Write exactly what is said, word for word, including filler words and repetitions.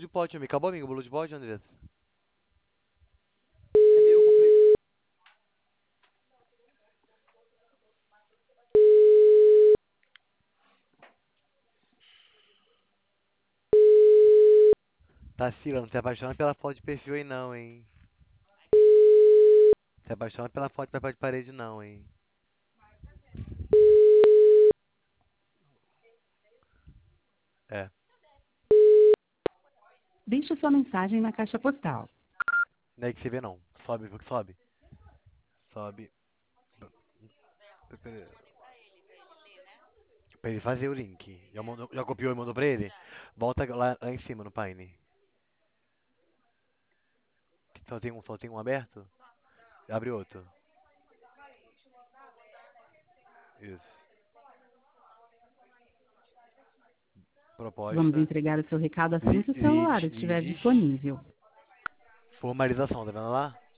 de pote, amigo. Acabou, amigo, o bolo de pote, Andressa? É meu, eu comprei. Tarsila, não se apaixona pela foto de perfil aí não, hein? Se apaixona pela foto de papel de parede não, hein? É. Deixe sua mensagem na caixa postal. Não é que você vê não. Sobe, sobe. Sobe. Pra ele fazer o link. Já, mandou, já copiou e mandou pra ele? Volta lá, lá em cima no Paine. Só tem um, só tem um aberto? Abre outro. Isso. Vamos Proposta. entregar o seu recado assim Li- que o celular Leads, estiver leads. disponível. Formalização, tá vendo lá?